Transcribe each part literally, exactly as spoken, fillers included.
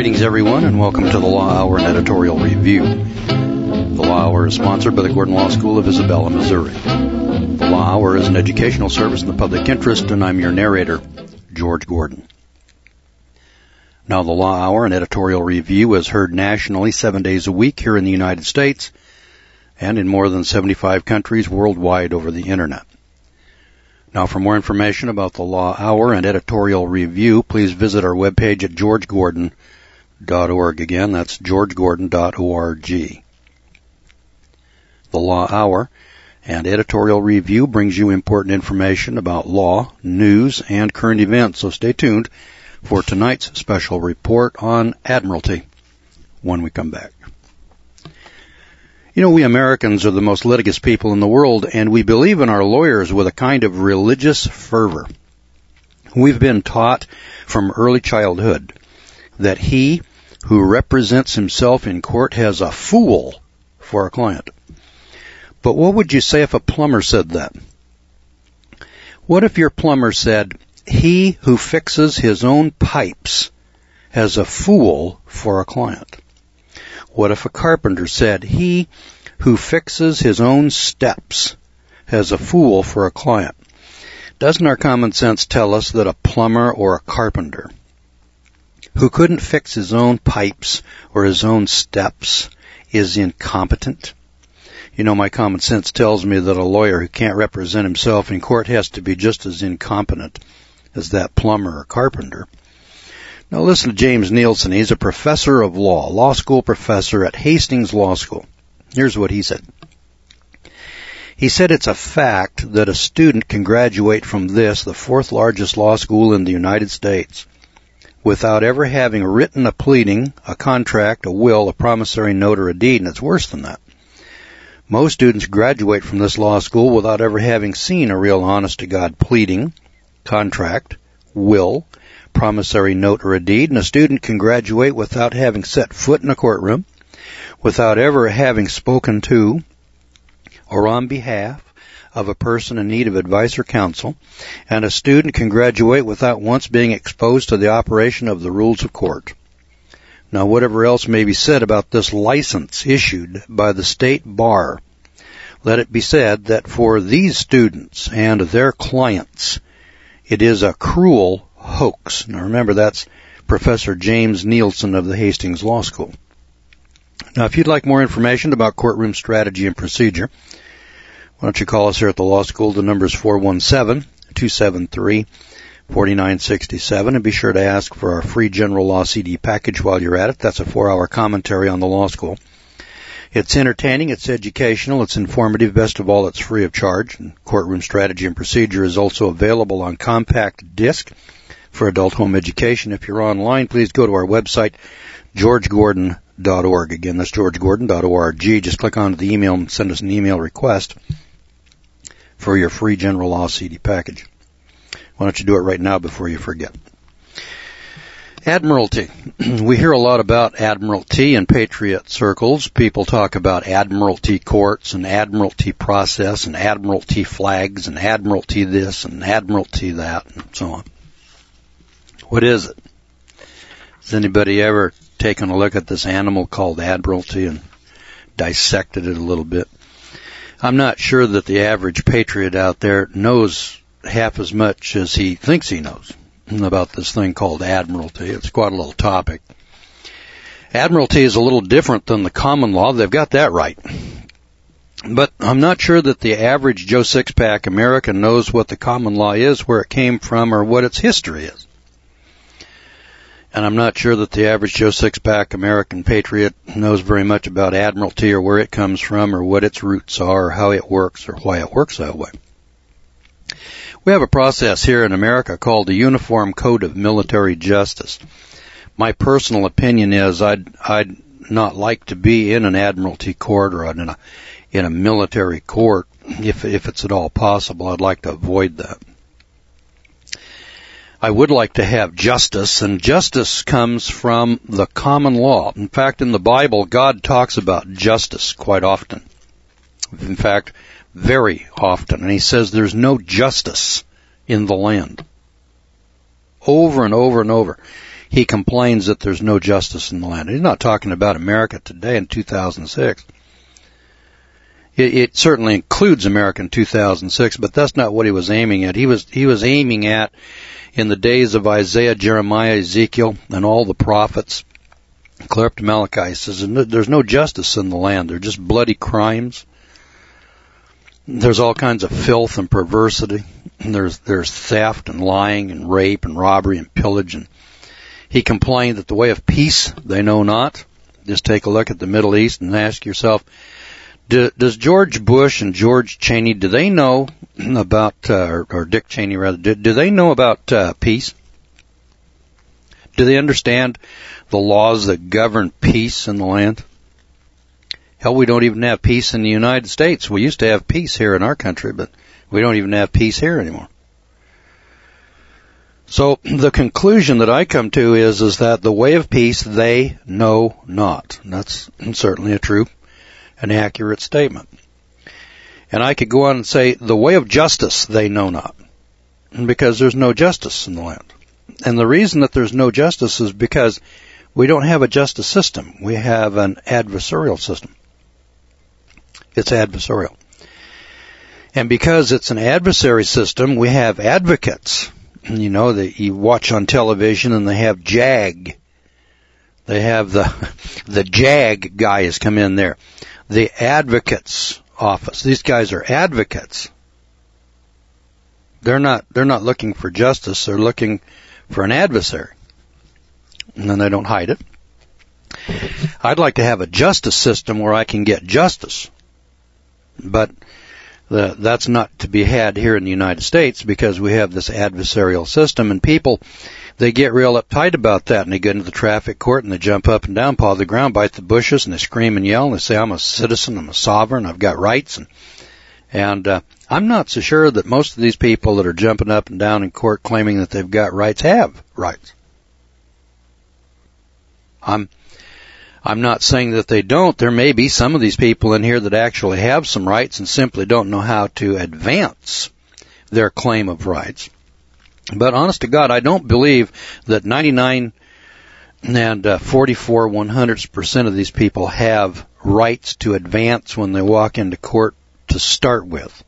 Greetings, everyone, and welcome to the Law Hour and Editorial Review. The Law Hour is sponsored by the Gordon Law School of Isabella, Missouri. The Law Hour is an educational service in the public interest, and I'm your narrator, George Gordon. Now, the Law Hour and Editorial Review is heard nationally seven days a week here in the United States and in more than seventy-five countries worldwide over the Internet. Now, for more information about the Law Hour and Editorial Review, please visit our webpage at george gordon dot org. Again, that's george gordon dot org. The Law Hour and Editorial Review brings you important information about law, news, and current events, so stay tuned for tonight's special report on Admiralty when we come back. You know, we Americans are the most litigious people in the world, and we believe in our lawyers with a kind of religious fervor. We've been taught from early childhood that he who represents himself in court has a fool for a client. But what would you say if a plumber said that? What if your plumber said, he who fixes his own pipes has a fool for a client? What if a carpenter said, he who fixes his own steps has a fool for a client? Doesn't our common sense tell us that a plumber or a carpenter who couldn't fix his own pipes or his own steps is incompetent? You know, my common sense tells me that a lawyer who can't represent himself in court has to be just as incompetent as that plumber or carpenter. Now listen to James Nielsen. He's a professor of law, law school professor at Hastings Law School. Here's what he said. He said it's a fact that a student can graduate from this, the fourth largest law school in the United States, without ever having written a pleading, a contract, a will, a promissory note, or a deed, and it's worse than that. Most students graduate from this law school without ever having seen a real honest-to-God pleading, contract, will, promissory note, or a deed, and a student can graduate without having set foot in a courtroom, without ever having spoken to or on behalf of a person in need of advice or counsel, and a student can graduate without once being exposed to the operation of the rules of court. Now, whatever else may be said about this license issued by the state bar, let it be said that for these students and their clients, it is a cruel hoax. Now, remember, that's Professor James Nielsen of the Hastings Law School. Now, if you'd like more information about courtroom strategy and procedure, why don't you call us here at the law school? The number is four one seven, two seven three, four nine six seven, and be sure to ask for our free general law C D package while you're at it. That's a four-hour commentary on the law school. It's entertaining, it's educational, it's informative, best of all, it's free of charge. And courtroom strategy and procedure is also available on compact disc for adult home education. If you're online, please go to our website, george gordon dot org. Again, that's george gordon dot org. Just click on the email and send us an email request for your free general law C D package. Why don't you do it right now before you forget? Admiralty. We hear a lot about Admiralty in patriot circles. People talk about Admiralty courts and Admiralty process and Admiralty flags and Admiralty this and Admiralty that and so on. What is it? Has anybody ever taken a look at this animal called Admiralty and dissected it a little bit? I'm not sure that the average patriot out there knows half as much as he thinks he knows about this thing called Admiralty. It's quite a little topic. Admiralty is a little different than the common law. They've got that right. But I'm not sure that the average Joe Sixpack American knows what the common law is, where it came from, or what its history is. And I'm not sure that the average Joe Sixpack American patriot knows very much about Admiralty or where it comes from or what its roots are or how it works or why it works that way. We have a process here in America called the Uniform Code of Military Justice. My personal opinion is I'd, I'd not like to be in an Admiralty court or in a, in a military court if, if it's at all possible. I'd like to avoid that. I would like to have justice, and justice comes from the common law. In fact, in the Bible, God talks about justice quite often. In fact, very often. And he says there's no justice in the land. Over and over and over. he complains that there's no justice in the land. He's not talking about America today in two thousand six. It, it certainly includes America in two thousand six, but that's not what he was aiming at. He was, he was aiming at in the days of Isaiah, Jeremiah, Ezekiel, and all the prophets, clear up to Malachi. He says there's no justice in the land. They're just bloody crimes. There's all kinds of filth and perversity. There's there's theft and lying and rape and robbery and pillage. And he complained that the way of peace they know not. Just take a look at the Middle East and ask yourself, do, does George Bush and George Cheney, do they know about, uh, or, or Dick Cheney rather, do, do they know about uh, peace? Do they understand the laws that govern peace in the land? Hell, we don't even have peace in the United States. We used to have peace here in our country, but we don't even have peace here anymore. So the conclusion that I come to is, is that the way of peace they know not. And that's certainly a true and accurate statement. And I could go on and say the way of justice they know not, because there's no justice in the land. And the reason that there's no justice is because we don't have a justice system. We have an adversarial system. It's adversarial. And because it's an adversary system, we have advocates. You know, that you watch on television and they have JAG. They have the, the JAG guys come in there. The advocate's office. These guys are advocates. They're not, they're not looking for justice. They're looking for an adversary. And then they don't hide it. I'd like to have a justice system where I can get justice. But the, that's not to be had here in the United States because we have this adversarial system, and people, they get real uptight about that, and they get into the traffic court and they jump up and down, paw the ground, bite the bushes, and they scream and yell, and they say, I'm a citizen, I'm a sovereign, I've got rights. And, and uh, I'm not so sure that most of these people that are jumping up and down in court claiming that they've got rights have rights. I'm I'm not saying that they don't. There may be some of these people in here that actually have some rights and simply don't know how to advance their claim of rights. But honest to God, I don't believe that ninety-nine and uh, forty-four one hundredths percent of these people have rights to advance when they walk into court to start with.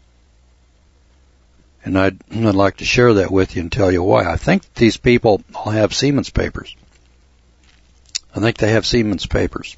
And I'd, I'd like to share that with you and tell you why. I think these people all have Siemens papers. I think they have Siemens papers.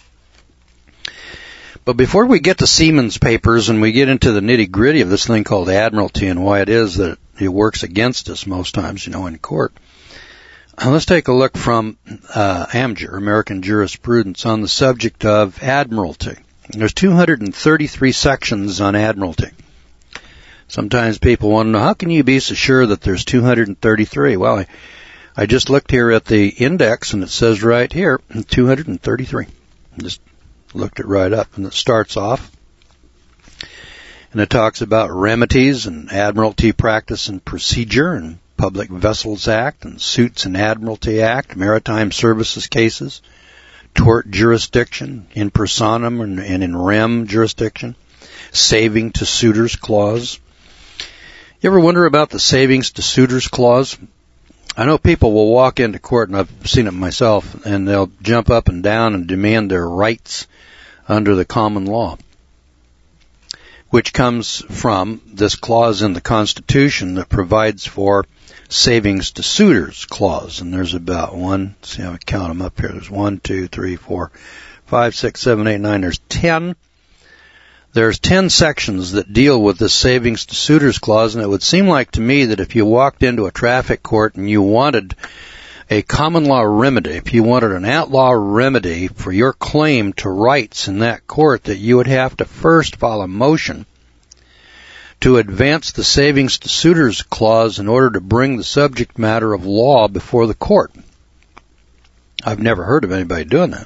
But before we get to Siemens papers and we get into the nitty-gritty of this thing called admiralty and why it is that it works against us most times, you know, in court, uh, let's take a look from uh, AmJur, American Jurisprudence, on the subject of admiralty. There's two hundred thirty-three sections on admiralty. Sometimes people want to know, how can you be so sure that there's two hundred thirty-three? Well, I I just looked here at the index, and it says right here, two hundred thirty-three. Just looked it right up, and it starts off, and it talks about remedies and admiralty practice and procedure and Public Vessels Act and Suits and Admiralty Act, Maritime Services cases, tort jurisdiction, in personam and, and in rem jurisdiction, saving to suitors clause. You ever wonder about the savings to suitors clause? I know people will walk into court, and I've seen it myself, and they'll jump up and down and demand their rights under the common law, which comes from this clause in the Constitution that provides for savings to suitors clause. And there's about one, see how I count them up here. There's one, two, three, four, five, six, seven, eight, nine. There's ten. There's ten sections that deal with the savings to suitors clause, and it would seem like to me that if you walked into a traffic court and you wanted a common law remedy, if you wanted an outlaw remedy for your claim to rights in that court, that you would have to first file a motion to advance the savings to suitors clause in order to bring the subject matter of law before the court. I've never heard of anybody doing that.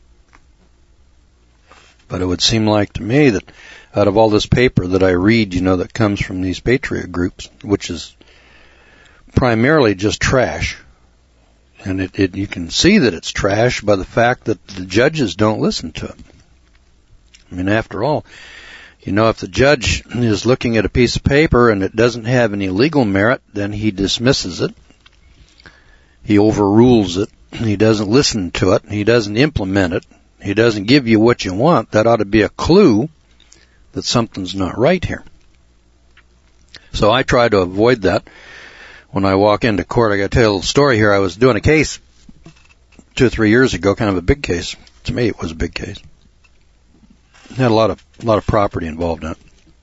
But it would seem like to me that out of all this paper that I read, you know, that comes from these patriot groups, which is primarily just trash, and it, it you can see that it's trash by the fact that the judges don't listen to it. I mean, after all, you know, if the judge is looking at a piece of paper and it doesn't have any legal merit, then he dismisses it. he overrules it. He doesn't listen to it. He doesn't implement it. He doesn't give you what you want. That ought to be a clue that something's not right here. So I try to avoid that. When I walk into court, I got to tell you a little story here. I was doing a case two or three years ago, kind of a big case. To me, it was a big case. It had a lot of a lot of property involved in it,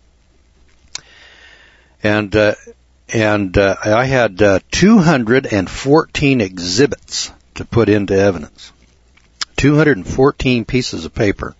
and uh, and uh, I had uh, two hundred fourteen exhibits to put into evidence. two hundred fourteen pieces of paper.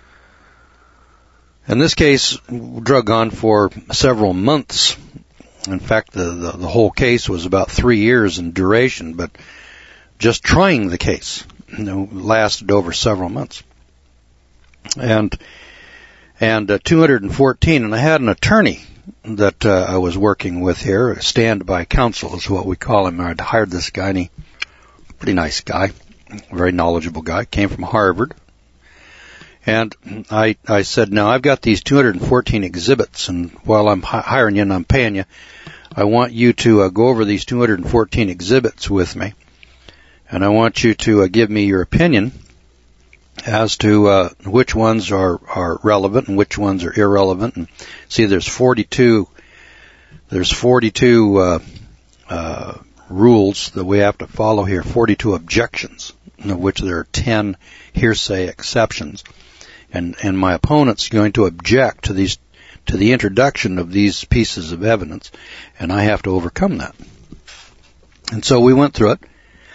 And this case drug on for several months. In fact, the, the, the whole case was about three years in duration, but just trying the case, you know, lasted over several months. And and uh, two hundred fourteen, and I had an attorney that uh, I was working with here, a standby counsel is what we call him. I'd hired this guy, and he, pretty nice guy, very knowledgeable guy, came from Harvard. And I, I said, now I've got these two hundred fourteen exhibits, and while I'm hi- hiring you and I'm paying you, I want you to uh, go over these two hundred fourteen exhibits with me, and I want you to uh, give me your opinion as to uh, which ones are, are relevant and which ones are irrelevant. And see, there's forty-two, there's forty-two uh, uh, rules that we have to follow here, forty-two objections, of which there are ten hearsay exceptions. And, and my opponent's going to object to these, to the introduction of these pieces of evidence, and I have to overcome that. And so we went through it,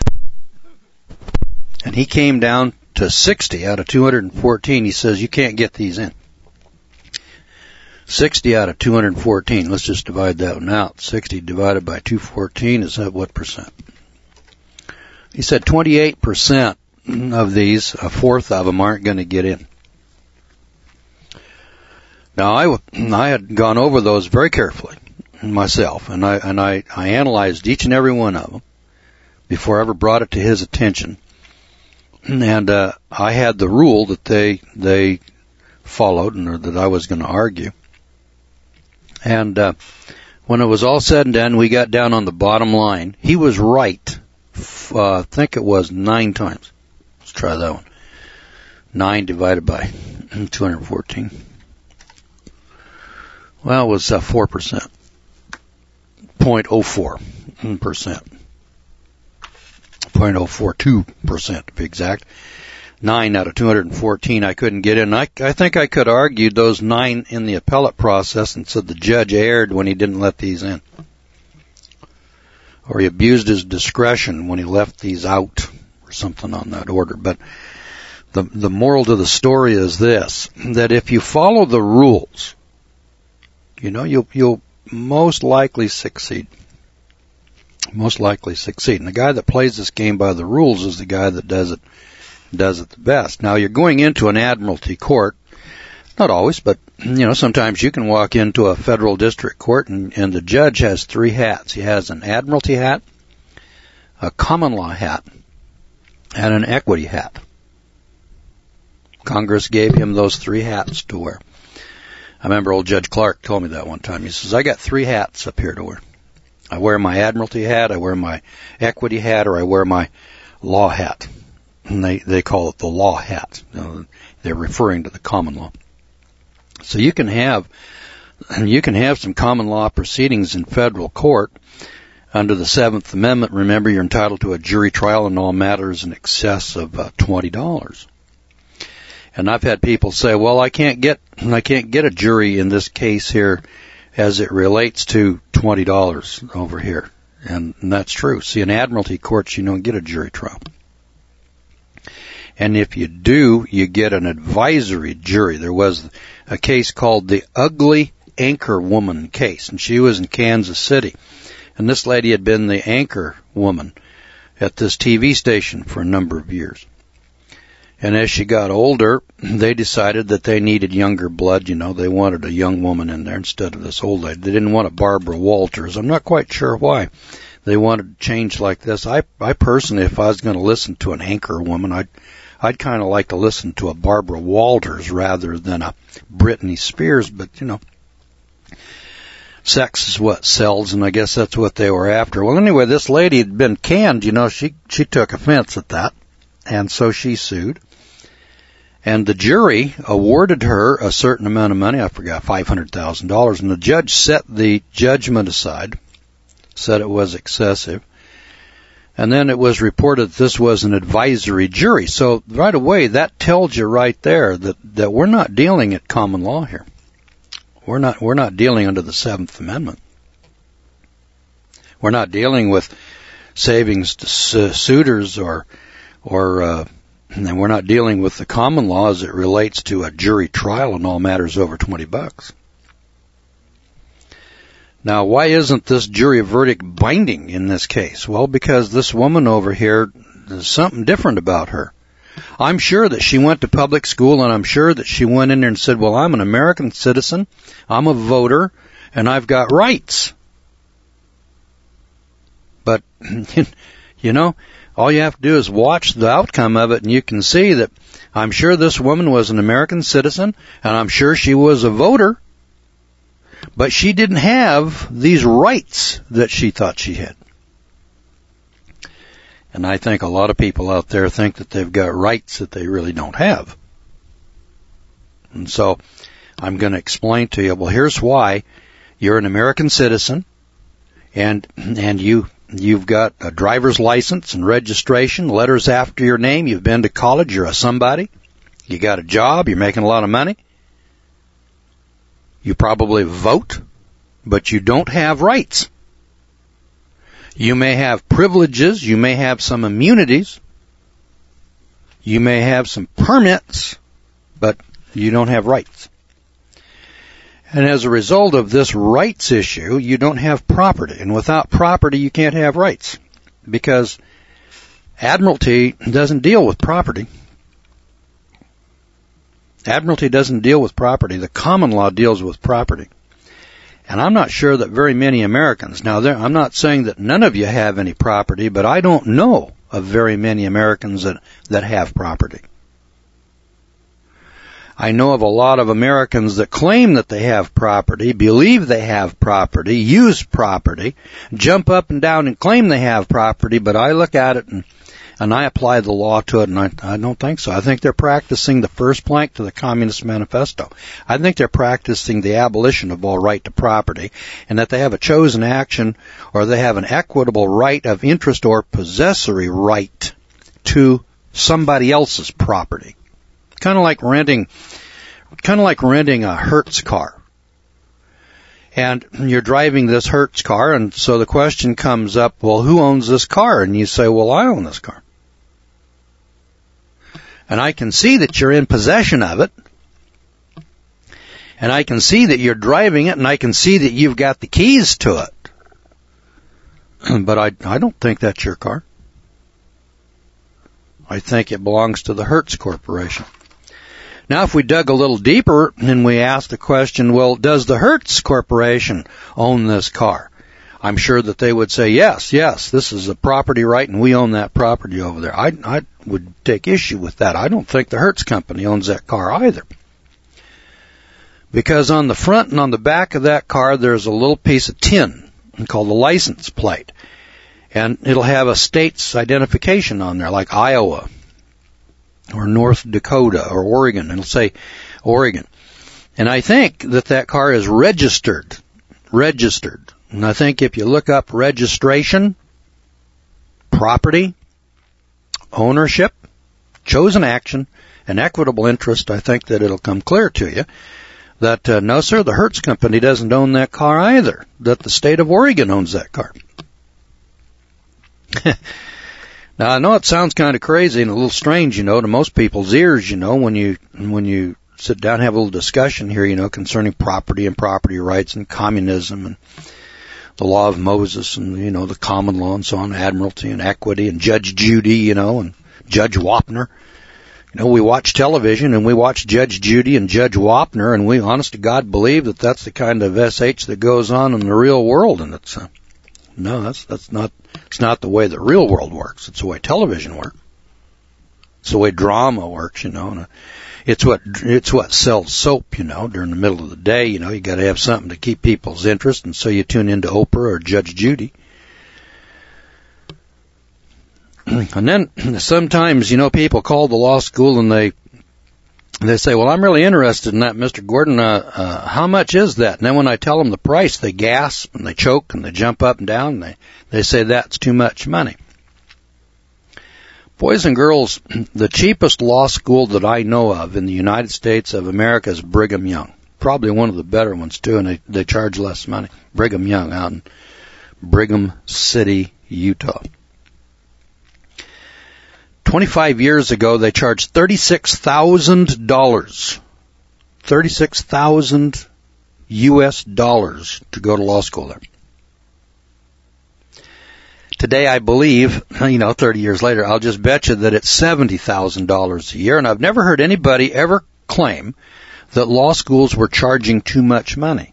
and he came down to sixty out of two hundred fourteen. He says, you can't get these in. sixty out of two hundred fourteen. Let's just divide that one out. sixty divided by two hundred fourteen is that what percent? He said twenty-eight percent of these, a fourth of them, aren't going to get in. Now, I, I had gone over those very carefully myself, and I and I, I analyzed each and every one of them before I ever brought it to his attention. And uh, I had the rule that they they followed, and or that I was going to argue. And uh, when it was all said and done, we got down on the bottom line. He was right. Uh, I think it was nine times. Let's try that one. Nine divided by two hundred fourteen. Well, it was uh, four percent. zero point zero four percent. zero point zero four two percent to be exact. Nine out of two hundred fourteen I couldn't get in. I, I think I could have argued those nine in the appellate process and said the judge erred when he didn't let these in. Or he abused his discretion when he left these out, or something on that order. But the the moral to the story is this, that if you follow the rules, you know, you'll, you'll most likely succeed. Most likely succeed. And the guy that plays this game by the rules is the guy that does it, does it the best. Now, you're going into an admiralty court. Not always, but, you know, sometimes you can walk into a federal district court and, and the judge has three hats. He has an admiralty hat, a common law hat, and an equity hat. Congress gave him those three hats to wear. I remember old Judge Clark told me that one time. He says, I got three hats up here to wear. I wear my admiralty hat, I wear my equity hat, or I wear my law hat. And they, they call it the law hat. You know, they're referring to the common law. So you can have, and you can have some common law proceedings in federal court under the Seventh Amendment. Remember, you're entitled to a jury trial in all matters in excess of uh, twenty dollars. And I've had people say, well, I can't get, I can't get a jury in this case here as it relates to twenty dollars over here. And, and that's true. See, in admiralty courts, you don't get a jury trial. And if you do, you get an advisory jury. There was a case called the Ugly Anchor Woman case, and she was in Kansas City. And this lady had been the anchor woman at this T V station for a number of years. And as she got older, they decided that they needed younger blood. You know, they wanted a young woman in there instead of this old lady. They didn't want a Barbara Walters. I'm not quite sure why they wanted to change like this. I, I personally, if I was going to listen to an anchor woman, I'd, I'd kind of like to listen to a Barbara Walters rather than a Britney Spears. But, you know. sex is what sells, and I guess that's what they were after. Well, anyway, this lady had been canned, you know, she, she took offense at that, and so she sued. And the jury awarded her a certain amount of money, I forgot, five hundred thousand dollars, and the judge set the judgment aside, said it was excessive. And then it was reported this was an advisory jury. So right away, that tells you right there that, that we're not dealing at common law here. We're not, we're not dealing under the Seventh Amendment. We're not dealing with savings to suitors or, or, uh, and we're not dealing with the common law as it relates to a jury trial in all matters over twenty bucks. Now, why isn't this jury verdict binding in this case? Well, because this woman over here, there's something different about her. I'm sure that she went to public school, and I'm sure that she went in there and said, well, I'm an American citizen, I'm a voter, and I've got rights. But, you know, all you have to do is watch the outcome of it, and you can see that I'm sure this woman was an American citizen, and I'm sure she was a voter, but she didn't have these rights that she thought she had. And I think a lot of people out there think that they've got rights that they really don't have. And so I'm going to explain to you, well, here's why. You're an American citizen, and and you, you've got a driver's license and registration, letters after your name, you've been to college, you're a somebody, you got a job, you're making a lot of money. You probably vote, but you don't have rights. You may have privileges, you may have some immunities, you may have some permits, but you don't have rights. And as a result of this rights issue, you don't have property. And without property, you can't have rights. Because Admiralty doesn't deal with property. Admiralty doesn't deal with property. The common law deals with property. And I'm not sure that very many Americans, now there, I'm not saying that none of you have any property, but I don't know of very many Americans that, that have property. I know of a lot of Americans that claim that they have property, believe they have property, use property, jump up and down and claim they have property, but I look at it and And I apply the law to it, and I, I don't think so. I think they're practicing the first plank to the Communist Manifesto. I think they're practicing the abolition of all right to property, and that they have a chosen action, or they have an equitable right of interest or possessory right to somebody else's property. Kind of like renting, kind of like renting a Hertz car. And you're driving this Hertz car, and so the question comes up, well, who owns this car? And you say, well, I own this car. And I can see that you're in possession of it. And I can see that you're driving it, and I can see that you've got the keys to it. But I, I don't think that's your car. I think it belongs to the Hertz Corporation. Now, if we dug a little deeper and we asked the question, well, does the Hertz Corporation own this car? I'm sure that they would say, yes, yes, this is a property right, and we own that property over there. I, I would take issue with that. I don't think the Hertz Company owns that car either. Because on the front and on the back of that car, there's a little piece of tin called the license plate. And it'll have a state's identification on there, like Iowa, or North Dakota, or Oregon. It'll say Oregon. And I think that that car is registered. Registered. And I think if you look up registration, property, ownership, chosen action, and equitable interest, I think that it'll come clear to you that, uh, no, sir, the Hertz Company doesn't own that car either, that the state of Oregon owns that car. Now, I know it sounds kind of crazy and a little strange, you know, to most people's ears, you know, when you when you sit down and have a little discussion here, you know, concerning property and property rights and communism and the law of Moses and, you know, the common law and so on, admiralty and equity and Judge Judy, you know, and Judge Wapner. You know, we watch television and we watch Judge Judy and Judge Wapner, and we, honest to God, believe that that's the kind of S H that goes on in the real world, and it's... Uh, No, that's that's not it's not the way the real world works. It's the way television works. It's the way drama works, you know. And It's what it's what sells soap, you know, during the middle of the day. You know, you got to have something to keep people's interest, and so you tune into Oprah or Judge Judy. And then sometimes, you know, people call the law school and they they say, well, I'm really interested in that, Mister Gordon. Uh, uh, how much is that? And then when I tell them the price, they gasp and they choke and they jump up and down and they, they say that's too much money. Boys and girls, the cheapest law school that I know of in the United States of America is Brigham Young. Probably one of the better ones, too, and they, they charge less money. Brigham Young out in Brigham City, Utah. twenty-five years ago, they charged thirty-six thousand dollars. thirty-six thousand U S dollars to go to law school there. Today, I believe, you know, thirty years later, I'll just bet you that it's seventy thousand dollars a year. And I've never heard anybody ever claim that law schools were charging too much money.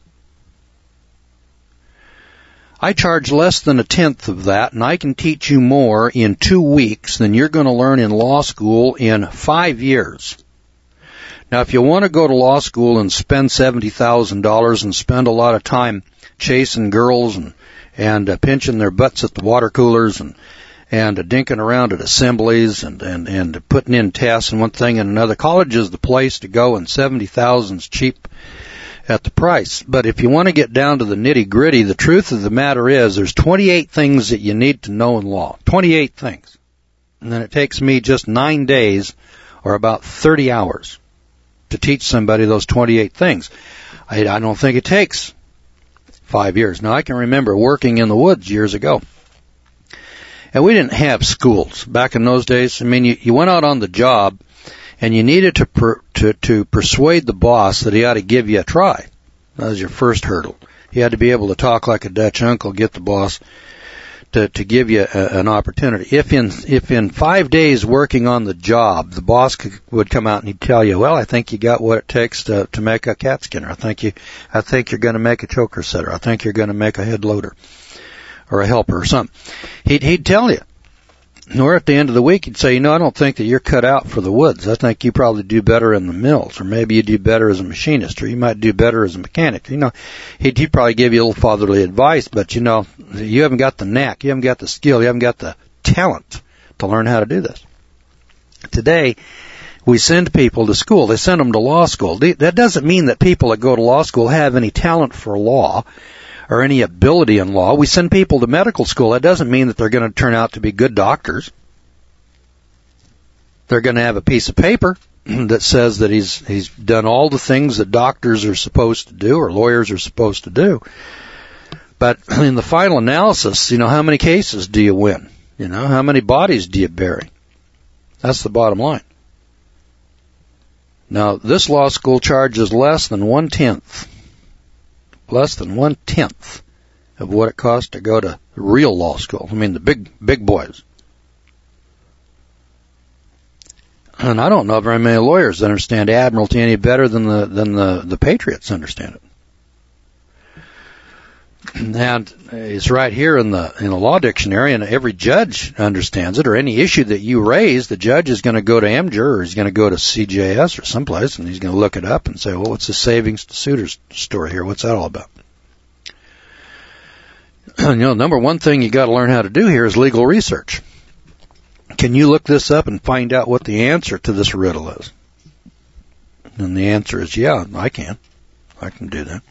I charge less than a tenth of that, and I can teach you more in two weeks than you're going to learn in law school in five years. Now, if you want to go to law school and spend seventy thousand dollars and spend a lot of time chasing girls and and uh, pinching their butts at the water coolers and and uh, dinking around at assemblies and, and, and putting in tests and one thing and another, college is the place to go, and seventy thousand is cheap at the price. But if you want to get down to the nitty-gritty, the truth of the matter is there's twenty-eight things that you need to know in law. twenty-eight things. And then it takes me just nine days or about thirty hours to teach somebody those twenty-eight things. I, I don't think it takes five years. Now, I can remember working in the woods years ago. And we didn't have schools back in those days. I mean, you, you went out on the job, and you needed to, per, to to persuade the boss that he ought to give you a try. That was your first hurdle. You had to be able to talk like a Dutch uncle, get the boss to to give you a, an opportunity. If in if in five days working on the job, the boss could, would come out and he'd tell you, well, I think you got what it takes to to make a cat skinner. I think you I think you're going to make a choker setter. I think you're going to make a head loader or a helper or something. He'd he'd tell you. Or at the end of the week, he'd say, you know, I don't think that you're cut out for the woods. I think you probably do better in the mills, or maybe you do better as a machinist, or you might do better as a mechanic. You know, he'd, he'd probably give you a little fatherly advice, but, you know, you haven't got the knack, you haven't got the skill, you haven't got the talent to learn how to do this. Today, we send people to school. They send them to law school. That doesn't mean that people that go to law school have any talent for law or any ability in law. We send people to medical school. That doesn't mean that they're going to turn out to be good doctors. They're going to have a piece of paper that says that he's he's done all the things that doctors are supposed to do or lawyers are supposed to do. But in the final analysis, you know, how many cases do you win? You know, how many bodies do you bury? That's the bottom line. Now, this law school charges less than one-tenth less than one-tenth of what it costs to go to real law school. I mean, the big, big boys. And I don't know very many lawyers that understand admiralty any better than the, than the, the patriots understand it. And it's right here in the, in the law dictionary, and every judge understands it, or any issue that you raise, the judge is going to go to M J U R, or he's going to go to C J S or someplace, and he's going to look it up and say, well, what's the savings to suitors story here? What's that all about? You know, number one thing you got to learn how to do here is legal research. Can you look this up and find out what the answer to this riddle is? And the answer is, yeah, I can. I can do that.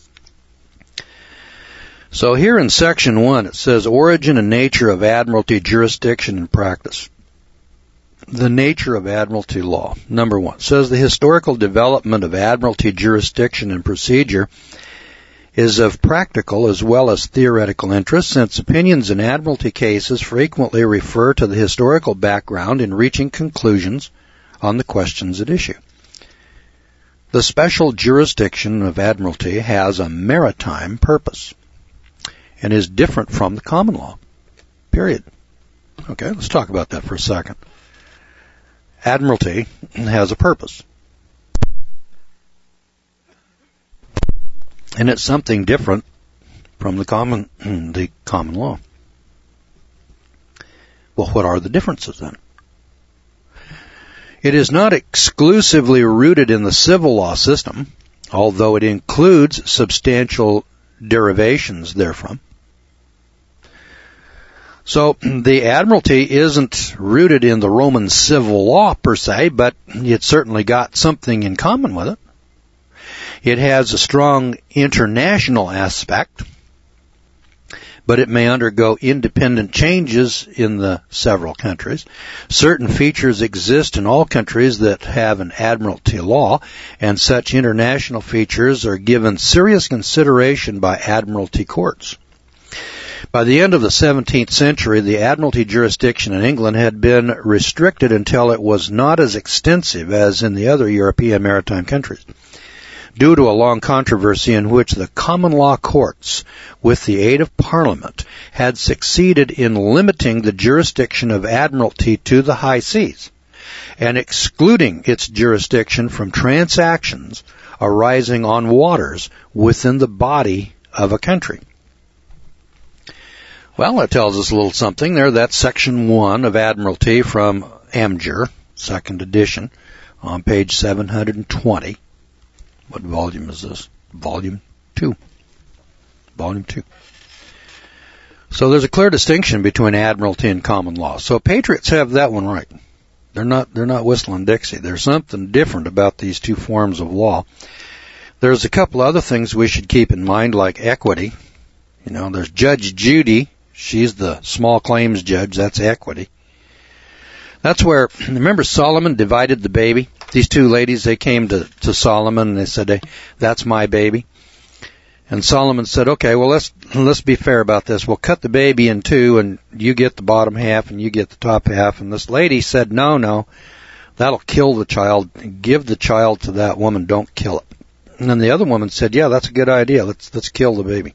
So here in section one, it says origin and nature of admiralty jurisdiction and practice. The nature of admiralty law. Number one, it says the historical development of admiralty jurisdiction and procedure is of practical as well as theoretical interest, since opinions in admiralty cases frequently refer to the historical background in reaching conclusions on the questions at issue. The special jurisdiction of admiralty has a maritime purpose and is different from the common law. Period. Okay, let's talk about that for a second. Admiralty has a purpose. And it's something different from the common the common law. Well, what are the differences then? It is not exclusively rooted in the civil law system, although it includes substantial derivations therefrom. So the Admiralty isn't rooted in the Roman civil law per se, but it's certainly got something in common with it. It has a strong international aspect, but it may undergo independent changes in the several countries. Certain features exist in all countries that have an Admiralty law, and such international features are given serious consideration by Admiralty courts. By the end of the seventeenth century, the Admiralty jurisdiction in England had been restricted until it was not as extensive as in the other European maritime countries, due to a long controversy in which the common law courts, with the aid of Parliament, had succeeded in limiting the jurisdiction of Admiralty to the high seas, and excluding its jurisdiction from transactions arising on waters within the body of a country. Well, that tells us a little something there. That's section one of Admiralty from Amgur, second edition, on page seven hundred twenty. What volume is this? Volume two. Volume two. So there's a clear distinction between Admiralty and common law. So patriots have that one right. They're not, they're not whistling Dixie. There's something different about these two forms of law. There's a couple other things we should keep in mind, like equity. You know, there's Judge Judy. She's the small claims judge. That's equity. That's where, remember Solomon divided the baby? These two ladies, they came to, to Solomon and they said, hey, that's my baby. And Solomon said, okay, well, let's, let's be fair about this. We'll cut the baby in two and you get the bottom half and you get the top half. And this lady said, no, no, that'll kill the child. Give the child to that woman. Don't kill it. And then the other woman said, yeah, that's a good idea. Let's, let's kill the baby.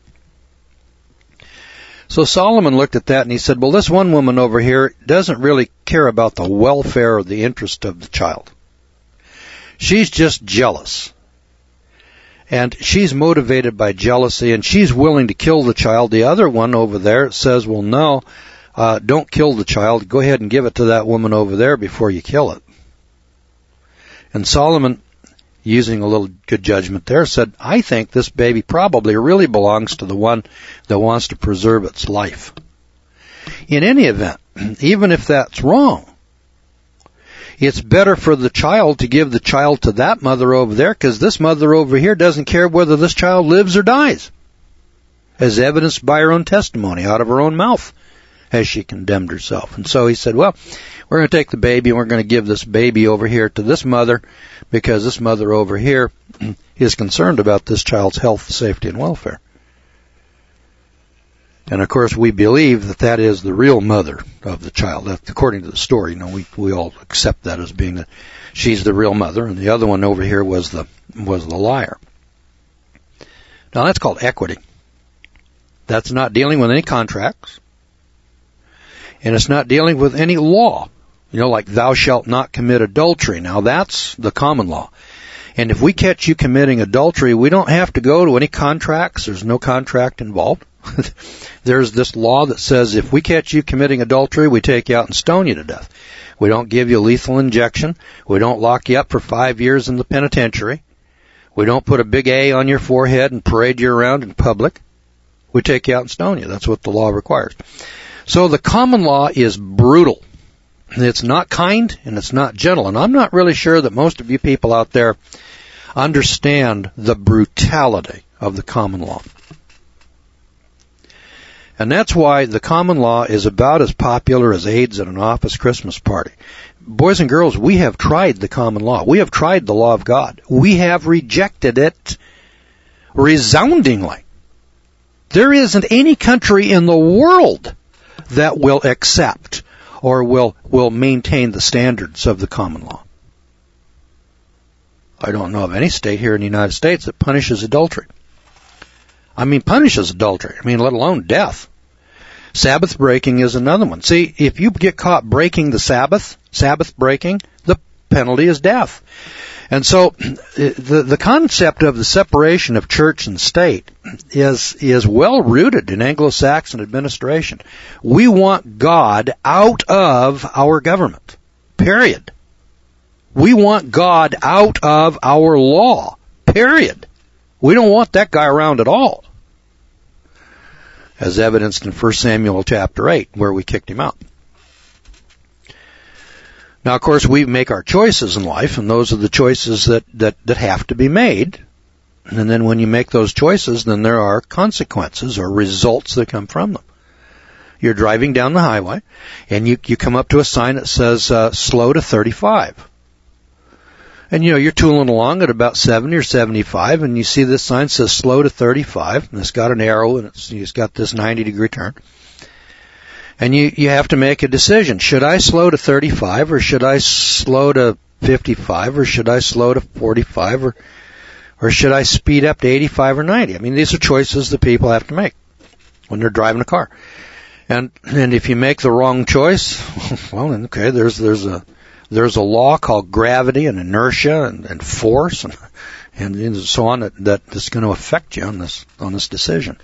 So Solomon looked at that and he said, well, this one woman over here doesn't really care about the welfare or the interest of the child. She's just jealous. And she's motivated by jealousy and she's willing to kill the child. The other one over there says, well, no, uh, don't kill the child. Go ahead and give it to that woman over there before you kill it. And Solomon, using a little good judgment there, said, I think this baby probably really belongs to the one that wants to preserve its life. In any event, even if that's wrong, it's better for the child to give the child to that mother over there, because this mother over here doesn't care whether this child lives or dies, as evidenced by her own testimony out of her own mouth as she condemned herself. And so he said, well, we're going to take the baby and we're going to give this baby over here to this mother, because this mother over here is concerned about this child's health, safety, and welfare. And of course, we believe that that is the real mother of the child. That's according to the story. You know, we we all accept that as being that she's the real mother, and the other one over here was the was the liar. Now that's called equity. That's not dealing with any contracts, and it's not dealing with any law. You know, like thou shalt not commit adultery. Now that's the common law. And if we catch you committing adultery, we don't have to go to any contracts. There's no contract involved. There's this law that says if we catch you committing adultery, we take you out and stone you to death. We don't give you lethal injection. We don't lock you up for five years in the penitentiary. We don't put a big A on your forehead and parade you around in public. We take you out and stone you. That's what the law requires. So the common law is brutal. It's not kind and it's not gentle. And I'm not really sure that most of you people out there understand the brutality of the common law. And that's why the common law is about as popular as AIDS at an office Christmas party. Boys and girls, we have tried the common law. We have tried the law of God. We have rejected it resoundingly. There isn't any country in the world that will accept or will, will maintain the standards of the common law. I don't know of any state here in the United States that punishes adultery. I mean, punishes adultery. I mean, let alone death. Sabbath breaking is another one. See, if you get caught breaking the Sabbath, Sabbath breaking, the penalty is death. And so the the concept of the separation of church and state is is well rooted in Anglo-Saxon administration. We want God out of our government. Period. We want God out of our law, period. We don't want that guy around at all, as evidenced in First Samuel chapter eight, where we kicked him out. Now, of course, we make our choices in life, and those are the choices that, that, that have to be made. And then when you make those choices, then there are consequences or results that come from them. You're driving down the highway, and you, you come up to a sign that says, uh, slow to thirty-five. And, you know, you're tooling along at about seventy or seventy-five, and you see this sign says slow to thirty-five, and it's got an arrow, and it's, it's got this ninety degree turn. And you, you have to make a decision. Should I slow to thirty-five, or should I slow to fifty-five, or should I slow to forty-five, or, or should I speed up to eighty-five or ninety? I mean, these are choices that people have to make when they're driving a car. And, and if you make the wrong choice, well, then, okay, there's, there's a, there's a law called gravity and inertia and, and force and, and so on that, that is going to affect you on this, on this decision.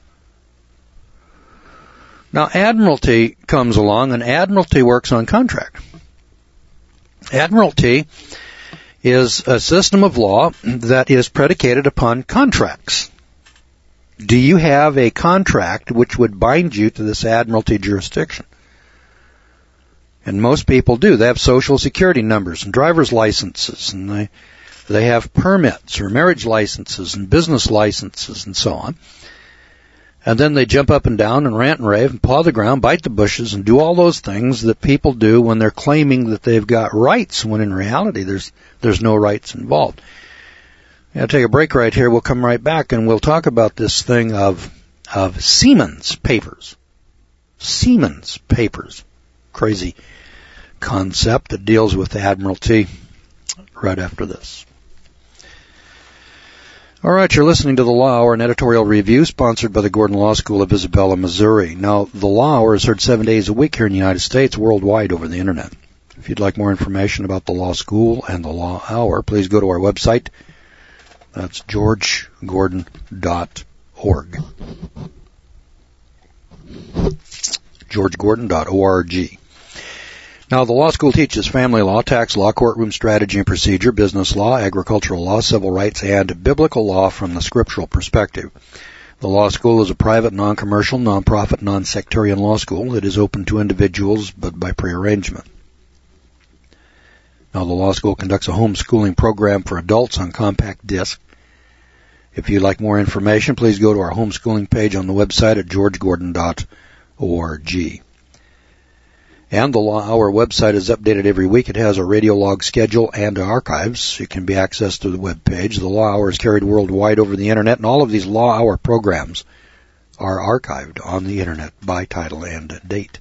Now, admiralty comes along, and admiralty works on contract. Admiralty is a system of law that is predicated upon contracts. Do you have a contract which would bind you to this admiralty jurisdiction? And most people do. They have social security numbers and driver's licenses, and they, they have permits or marriage licenses and business licenses and so on. And then they jump up and down and rant and rave and paw the ground, bite the bushes, and do all those things that people do when they're claiming that they've got rights, when in reality there's there's no rights involved. I'll take a break right here. We'll come right back, and we'll talk about this thing of of Siemens papers. Siemens papers. Crazy concept that deals with admiralty right after this. All right, you're listening to the Law Hour, an editorial review sponsored by the Gordon Law School of Isabella, Missouri. Now, the Law Hour is heard seven days a week here in the United States, worldwide over the Internet. If you'd like more information about the Law School and the Law Hour, please go to our website. That's george gordon dot org. george gordon dot org. Now, the law school teaches family law, tax law, courtroom strategy and procedure, business law, agricultural law, civil rights, and biblical law from the scriptural perspective. The law school is a private, non-commercial, non-profit, non-sectarian law school that is open to individuals, but by prearrangement. Now, the law school conducts a homeschooling program for adults on compact disc. If you'd like more information, please go to our homeschooling page on the website at george gordon dot org. And the Law Hour website is updated every week. It has a radio log schedule and archives. It can be accessed through the web page. The Law Hour is carried worldwide over the Internet, and all of these Law Hour programs are archived on the Internet by title and date.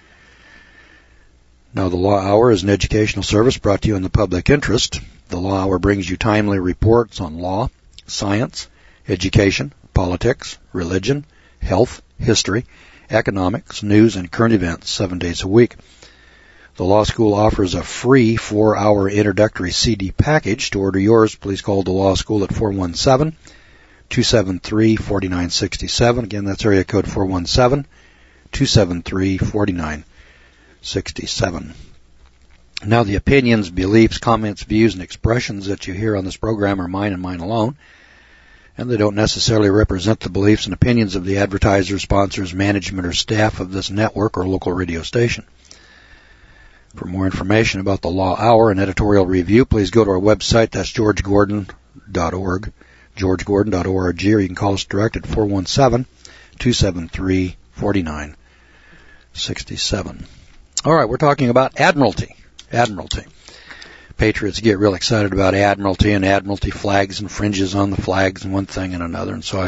Now, the Law Hour is an educational service brought to you in the public interest. The Law Hour brings you timely reports on law, science, education, politics, religion, health, history, economics, news, and current events seven days a week. The law school offers a free four-hour introductory C D package. To order yours, please call the law school at four one seven, two seven three, four nine six seven. Again, that's area code four one seven, two seven three, four nine six seven. Now, the opinions, beliefs, comments, views, and expressions that you hear on this program are mine and mine alone, and they don't necessarily represent the beliefs and opinions of the advertisers, sponsors, management, or staff of this network or local radio station. For more information about the Law Hour and editorial review, please go to our website. That's george gordon dot org, george gordon dot org, or you can call us direct at four one seven, two seven three, four nine six seven. All right, we're talking about admiralty. Admiralty. Patriots get real excited about admiralty and admiralty flags and fringes on the flags and one thing and another. And so I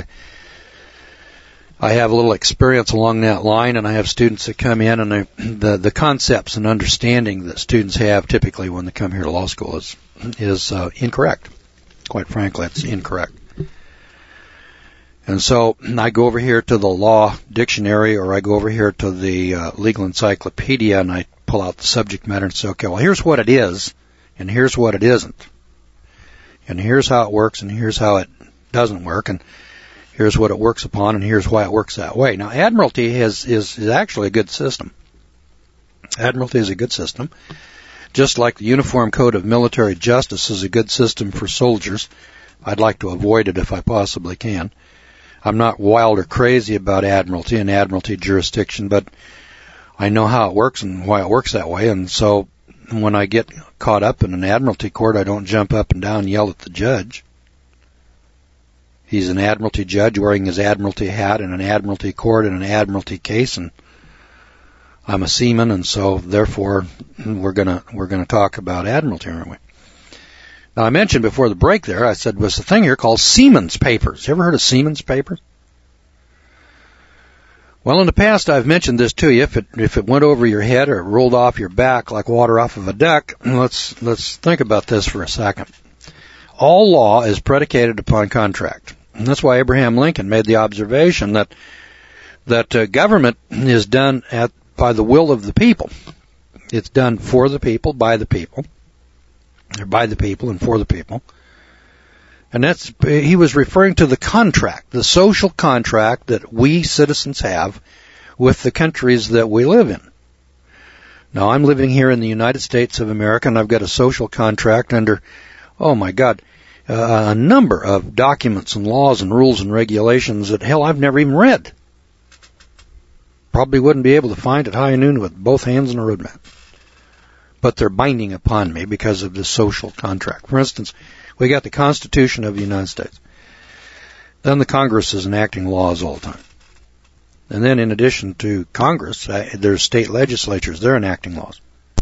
I have a little experience along that line, and I have students that come in, and they, the the concepts and understanding that students have typically when they come here to law school is is uh, incorrect. Quite frankly, it's incorrect. And so I go over here to the law dictionary, or I go over here to the uh, legal encyclopedia, and I pull out the subject matter and say, okay, well, here's what it is. And here's what it isn't. And here's how it works, and here's how it doesn't work, and here's what it works upon, and here's why it works that way. Now, admiralty is, is, is actually a good system. Admiralty is a good system Just like the Uniform Code of Military Justice is a good system for soldiers, I'd like to avoid it if I possibly can. I'm not wild or crazy about admiralty and admiralty jurisdiction, but I know how it works and why it works that way, and so when I get caught up in an admiralty court, I don't jump up and down and yell at the judge. He's an admiralty judge wearing his admiralty hat in an admiralty court in an admiralty case, and I'm a seaman, and so therefore we're gonna we're gonna talk about admiralty, aren't we? Now, I mentioned before the break there, I said there's a thing here called Seaman's Papers. You ever heard of Seaman's Papers? Well, in the past, I've mentioned this to you. If it if it went over your head or it rolled off your back like water off of a duck, let's let's think about this for a second. All law is predicated upon contract, and that's why Abraham Lincoln made the observation that that uh, government is done at by the will of the people. It's done for the people, by the people, or by the people and for the people. And that's, he was referring to the contract, the social contract that we citizens have with the countries that we live in. Now, I'm living here in the United States of America, and I've got a social contract under, oh my God, uh, a number of documents and laws and rules and regulations that, hell, I've never even read. Probably wouldn't be able to find at high noon with both hands on a road map. But they're binding upon me because of this social contract. For instance, we got the Constitution of the United States. Then the Congress is enacting laws all the time. And then in addition to Congress, uh, there's state legislatures. They're enacting laws.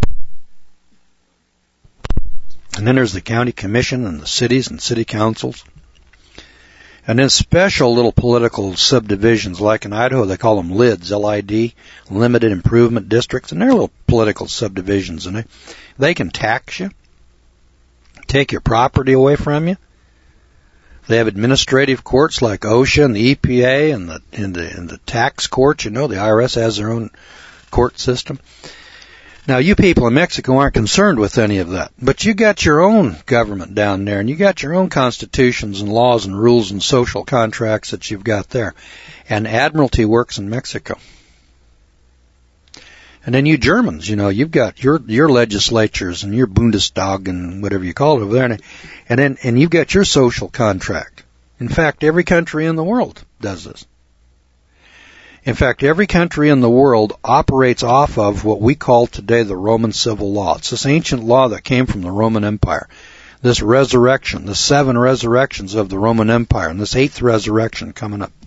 And then there's the county commission and the cities and city councils. And then special little political subdivisions, like in Idaho, they call them L I Ds, L I D, Limited Improvement Districts, and they're little political subdivisions, and they, they can tax you, take your property away from you. They have administrative courts like OSHA and the E P A and the, and the, and the tax courts. You know, the I R S has their own court system. Now, you people in Mexico aren't concerned with any of that, but you got your own government down there, and you got your own constitutions and laws and rules and social contracts that you've got there. And admiralty works in Mexico. And then you Germans, you know, you've got your your legislatures and your Bundestag and whatever you call it over there, and, and then and you've got your social contract. In fact, every country in the world does this. In fact, every country in the world operates off of what we call today the Roman civil law. It's this ancient law that came from the Roman Empire. This resurrection, the seven resurrections of the Roman Empire, and this eighth resurrection coming up.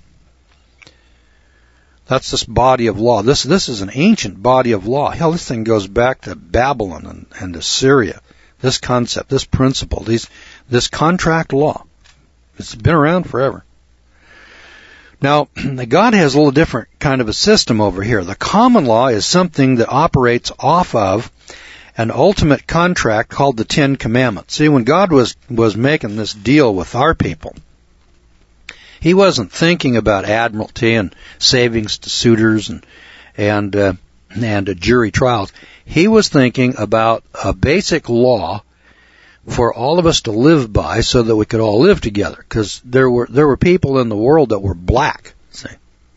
That's this body of law. This this is an ancient body of law. Hell, this thing goes back to Babylon and, and Assyria. This concept, this principle, these this contract law. It's been around forever. Now, God has a little different kind of a system over here. The common law is something that operates off of an ultimate contract called the Ten Commandments. See, when God was, was making this deal with our people, He wasn't thinking about admiralty and savings to suitors and and uh, and uh, jury trials. He was thinking about a basic law for all of us to live by, so that we could all live together. Because there were there were people in the world that were black, see,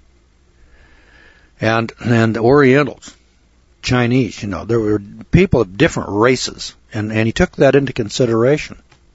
and and Orientals, Chinese. You know, there were people of different races, and and he took that into consideration.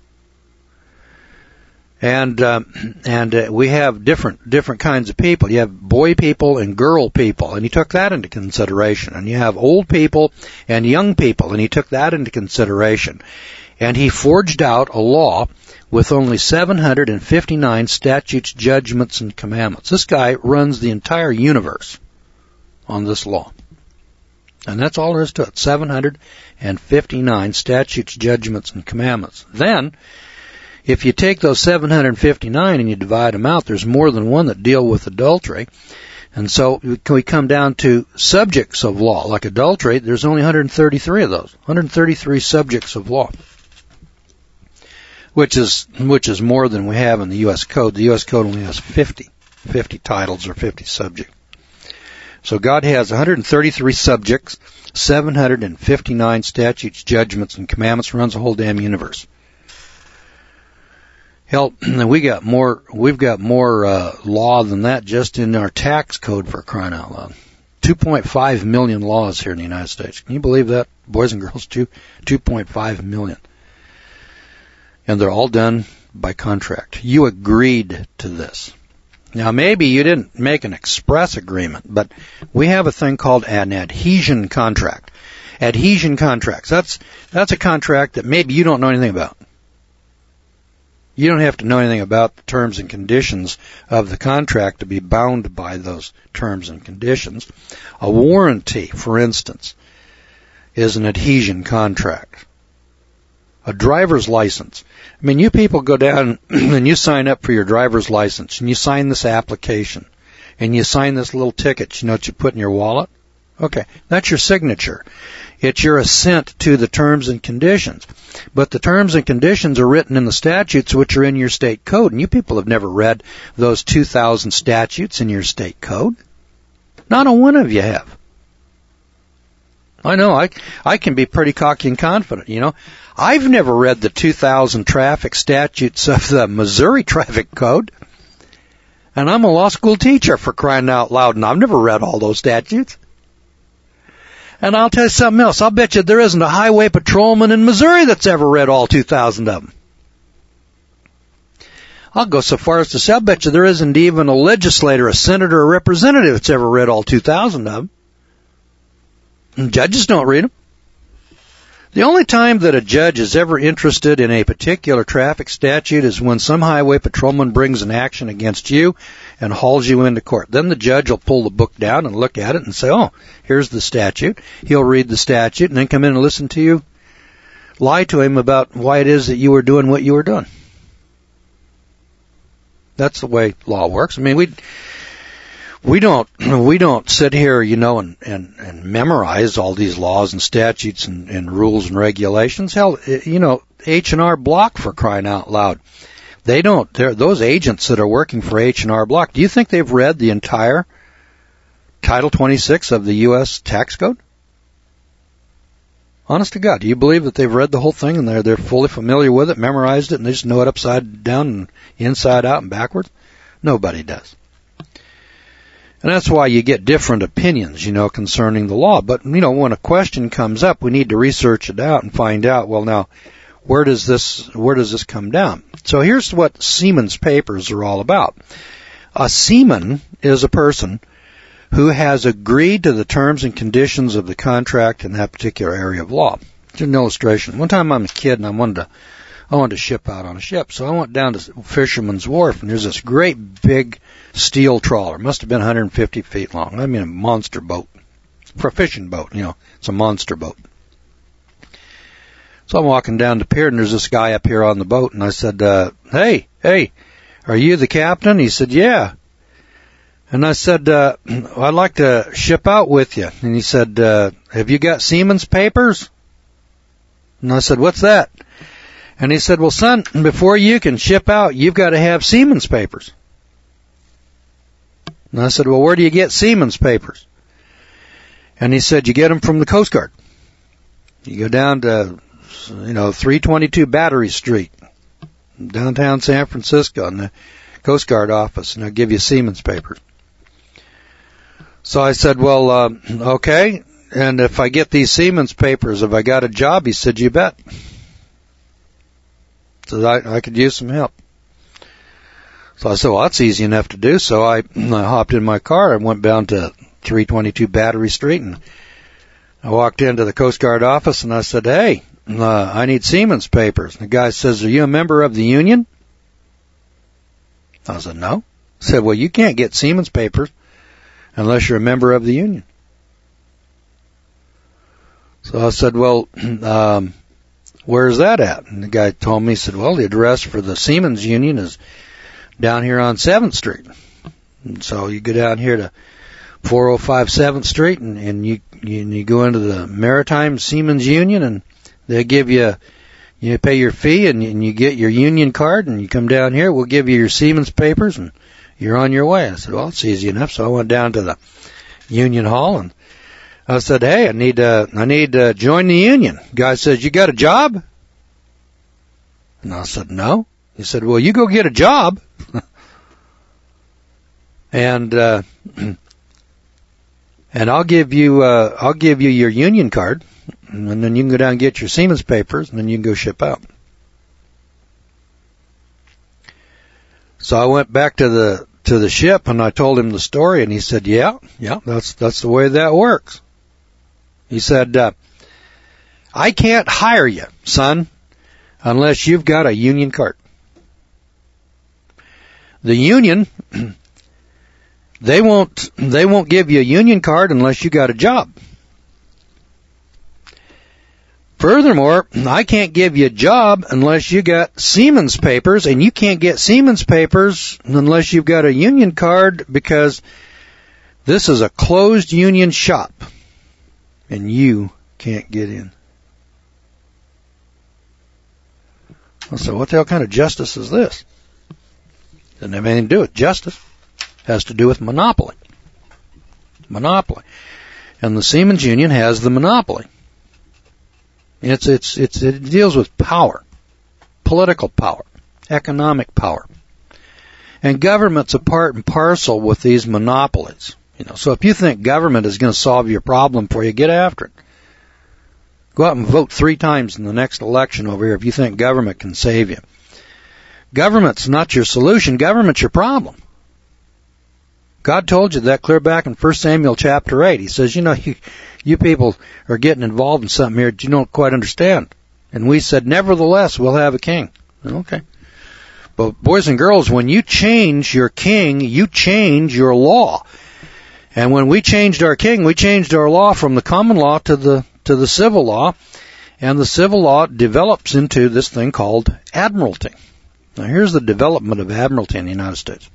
And um, and uh, we have different different kinds of people. You have boy people and girl people, and he took that into consideration. And you have old people and young people, and he took that into consideration. And he forged out a law with only seven hundred fifty-nine statutes, judgments, and commandments. This guy runs the entire universe on this law. And that's all there is to it, seven hundred fifty-nine statutes, judgments, and commandments. Then, if you take those seven hundred fifty-nine and you divide them out, there's more than one that deal with adultery. And so we come down to subjects of law. Like adultery, there's only one hundred thirty-three of those, one hundred thirty-three subjects of law. Which is which is more than we have in the U S Code. The U S Code only has fifty, fifty titles or fifty subjects. So God has one hundred thirty-three subjects, seven hundred fifty-nine statutes, judgments, and commandments. Runs the whole damn universe. Hell, we got more. We've got more uh, law than that just in our tax code, for crying out loud. two point five million laws here in the United States. Can you believe that? boys and girls, two, two point five million. And they're all done by contract. You agreed to this. Now, maybe you didn't make an express agreement, but we have a thing called an adhesion contract. Adhesion contracts. That's, that's a contract that maybe you don't know anything about. You don't have to know anything about the terms and conditions of the contract to be bound by those terms and conditions. A warranty, for instance, is an adhesion contract. A driver's license. I mean, you people go down and you sign up for your driver's license, and you sign this application, and you sign this little ticket, you know what you put in your wallet? Okay, that's your signature. It's your assent to the terms and conditions. But the terms and conditions are written in the statutes which are in your state code, and you people have never read those two thousand statutes in your state code. Not a one of you have. I know, I, I can be pretty cocky and confident, you know. I've never read the two thousand traffic statutes of the Missouri Traffic Code. And I'm a law school teacher, for crying out loud, and I've never read all those statutes. And I'll tell you something else. I'll bet you there isn't a highway patrolman in Missouri that's ever read all two thousand of them. I'll go so far as to say I'll bet you there isn't even a legislator, a senator, or representative that's ever read all two thousand of them. And judges don't read them. The only time that a judge is ever interested in a particular traffic statute is when some highway patrolman brings an action against you and hauls you into court. Then the judge will pull the book down and look at it and say, oh, here's the statute. He'll read the statute and then come in and listen to you lie to him about why it is that you were doing what you were doing. That's the way law works. I mean, we we don't we don't sit here, you know, and, and, and memorize all these laws and statutes and, and rules and regulations. Hell, you know, H and R Block, for crying out loud. They don't, they're, those agents that are working for H and R Block, do you think they've read the entire Title twenty-six of the U S Tax Code? Honest to God, do you believe that they've read the whole thing and they're, they're fully familiar with it, memorized it, and they just know it upside down and inside out and backwards? Nobody does. And that's why you get different opinions, you know, concerning the law. But, you know, when a question comes up, we need to research it out and find out, well, now, where does this, where does this come down? So here's what Seaman's papers are all about. A seaman is a person who has agreed to the terms and conditions of the contract in that particular area of law. Just an illustration. One time I was a kid and I wanted to, I wanted to ship out on a ship. So I went down to Fisherman's Wharf and there's this great big steel trawler. Must have been one hundred fifty feet long. I mean a monster boat. For a fishing boat, you know. It's a monster boat. So I'm walking down the pier and there's this guy up here on the boat and I said, uh, hey, hey, are you the captain? He said, yeah. And I said, uh, I'd like to ship out with you. And he said, uh, have you got seaman's papers? And I said, what's that? And he said, well, son, before you can ship out, you've got to have seaman's papers. And I said, well, where do you get seaman's papers? And he said, you get them from the Coast Guard. You go down to, you know, three twenty-two Battery Street, downtown San Francisco, in the Coast Guard office, and they'll give you seaman's papers. So I said, well, uh, okay, and if I get these seaman's papers, have I got a job? He said, you bet. So I, I could use some help. So I said, well, that's easy enough to do. So I, I hopped in my car and went down to three twenty-two Battery Street, and I walked into the Coast Guard office, and I said, hey, uh, I need seaman's papers. And the guy says, are you a member of the union? I said, no. He said, well, you can't get seaman's papers unless you're a member of the union. So I said, well, um, where's that at? And the guy told me, he said, well, the address for the Seamen's Union is down here on seventh Street. And so you go down here to four oh five seventh Street, and, and you, you you go into the Maritime Seamen's Union, and they give you, you pay your fee, and, and you get your union card, and you come down here, we'll give you your seaman's papers, and you're on your way. I said, well, it's easy enough. So I went down to the union hall, and I said, hey, I need to, I need to join the union. The guy says, you got a job? And I said, no. He said, well, you go get a job. and, uh, and I'll give you, uh, I'll give you your union card. and then you can go down and get your Siemens papers, and then you can go ship out. So I went back to the to the ship, and I told him the story, and he said, yeah, yeah, that's that's the way that works. He said, uh, I can't hire you, son, unless you've got a union card. The union, they won't they won't give you a union card unless you got a job. Furthermore, I can't give you a job unless you got Siemens papers, and you can't get Siemens papers unless you've got a union card, because this is a closed union shop, and you can't get in. So what the hell kind of justice is this? Doesn't have anything to do with justice. It has to do with monopoly. Monopoly. And the Siemens Union has the monopoly. It's, it's, it's, it deals with power, political power, economic power. And government's a part and parcel with these monopolies. You know, so if you think government is going to solve your problem for you, get after it. Go out and vote three times in the next election over here if you think government can save you. Government's not your solution. Government's your problem. God told you that clear back in First Samuel chapter eight. He says, you know, you, you people are getting involved in something here that you don't quite understand. And we said, nevertheless, we'll have a king. Okay. But boys and girls, when you change your king, you change your law. And when we changed our king, we changed our law from the common law to the to the civil law. And the civil law develops into this thing called admiralty. Now here's the development of admiralty in the United States.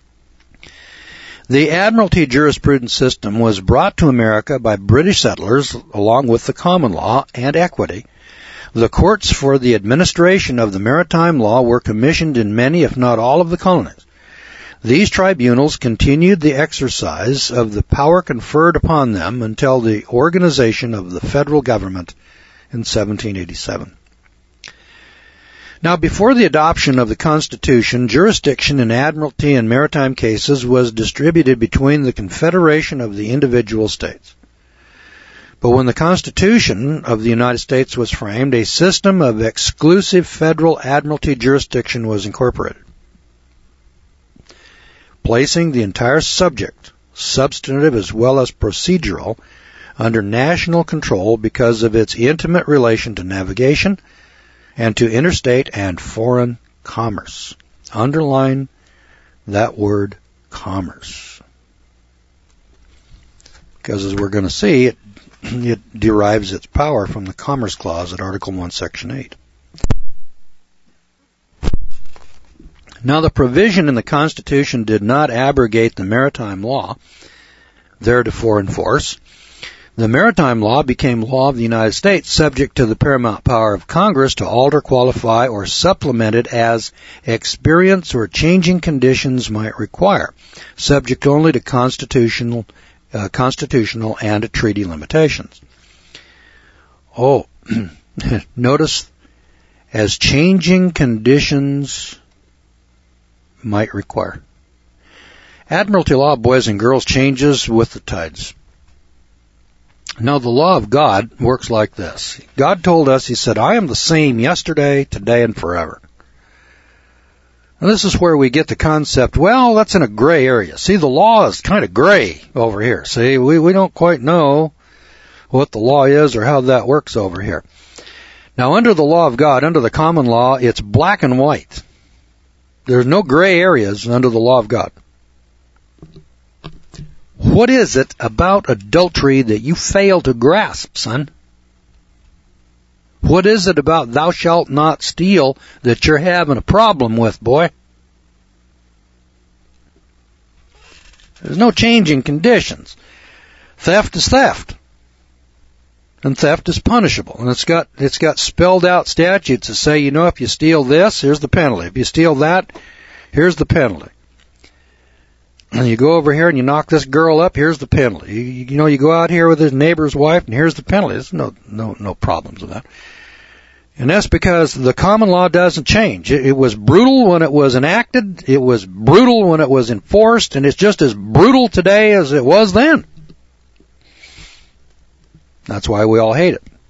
The admiralty jurisprudence system was brought to America by British settlers along with the common law and equity. The courts for the administration of the maritime law were commissioned in many, if not all, of the colonies. These tribunals continued the exercise of the power conferred upon them until the organization of the federal government in seventeen eighty-seven. Now, before the adoption of the Constitution, jurisdiction in admiralty and maritime cases was distributed between the Confederation of the individual states. But when the Constitution of the United States was framed, a system of exclusive federal admiralty jurisdiction was incorporated, placing the entire subject, substantive as well as procedural, under national control because of its intimate relation to navigation and to interstate and foreign commerce. Underline that word, commerce. Because as we're going to see, it, it derives its power from the Commerce Clause at Article one, Section eight. Now, the provision in the Constitution did not abrogate the maritime law theretofore in force. The maritime law became law of the United States, subject to the paramount power of Congress to alter, qualify, or supplement it as experience or changing conditions might require, subject only to constitutional, uh, constitutional and treaty limitations. Oh, notice, as changing conditions might require. Admiralty law, boys and girls, changes with the tides. Now, the law of God works like this. God told us, He said, I am the same yesterday, today, and forever. And this is where we get the concept, well, that's in a gray area. See, the law is kind of gray over here. See, we, we don't quite know what the law is or how that works over here. Now, under the law of God, under the common law, it's black and white. There's no gray areas under the law of God. What is it about adultery that you fail to grasp, son? What is it about thou shalt not steal that you're having a problem with, boy? There's no changing conditions. Theft is theft. And theft is punishable. And it's got, it's got spelled out statutes that say, you know, if you steal this, here's the penalty. If you steal that, here's the penalty. And you go over here and you knock this girl up, here's the penalty. You, you know, you go out here with his neighbor's wife, and here's the penalty. There's no, no, no problems with that. And that's because the common law doesn't change. It, it was brutal when it was enacted. It was brutal when it was enforced, and it's just as brutal today as it was then. That's why we all hate it.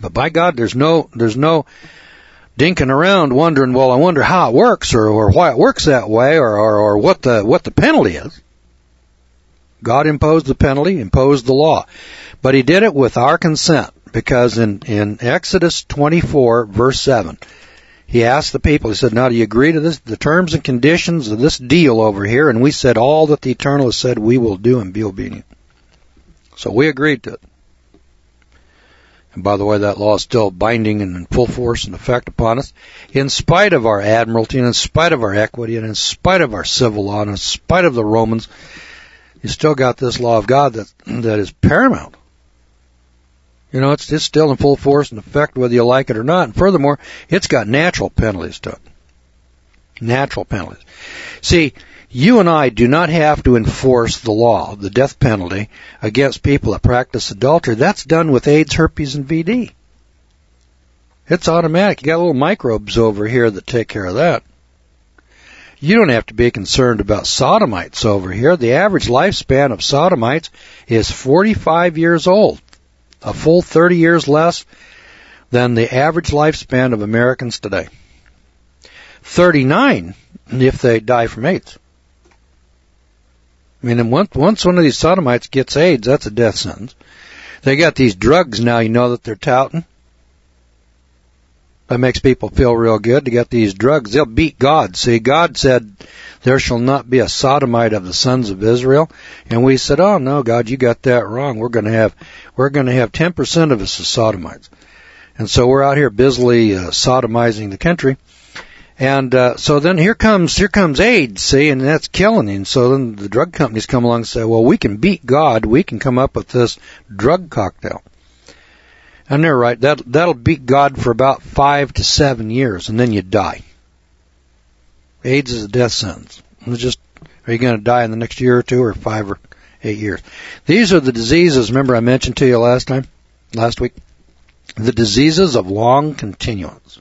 But by God, there's no, there's no dinking around wondering, well, I wonder how it works or, or why it works that way or, or, or what the, what the penalty is. God imposed the penalty, imposed the law. But he did it with our consent because in, in Exodus twenty-four, verse seven, he asked the people, he said, now do you agree to this, the terms and conditions of this deal over here? And we said, all that the Eternal has said we will do and be obedient. So we agreed to it. And by the way, that law is still binding and in full force and effect upon us. In spite of our admiralty and in spite of our equity and in spite of our civil law and in spite of the Romans, you still got this law of God that that is paramount. You know, it's, it's still in full force and effect whether you like it or not. And furthermore, it's got natural penalties to it. Natural penalties. See, you and I do not have to enforce the law, the death penalty, against people that practice adultery. That's done with AIDS, herpes, and V D. It's automatic. You got little microbes over here that take care of that. You don't have to be concerned about sodomites over here. The average lifespan of sodomites is forty-five years old, a full thirty years less than the average lifespan of Americans today. thirty-nine if they die from AIDS. I mean, once, once one of these sodomites gets AIDS, that's a death sentence. They got these drugs now, you know, that they're touting. That makes people feel real good to get these drugs. They'll beat God. See, God said, there shall not be a sodomite of the sons of Israel. And we said, oh no, God, you got that wrong. We're going to have, we're going to have ten percent of us as sodomites. And so we're out here busily uh, sodomizing the country. And, uh, so then here comes, here comes AIDS, see, and that's killing you. And so then the drug companies come along and say, well, we can beat God. We can come up with this drug cocktail. And they're right. That, that'll beat God for about five to seven years, and then you die. AIDS is a death sentence. It's just, are you going to die in the next year or two or five or eight years? These are the diseases, remember I mentioned to you last time, last week? The diseases of long continuance.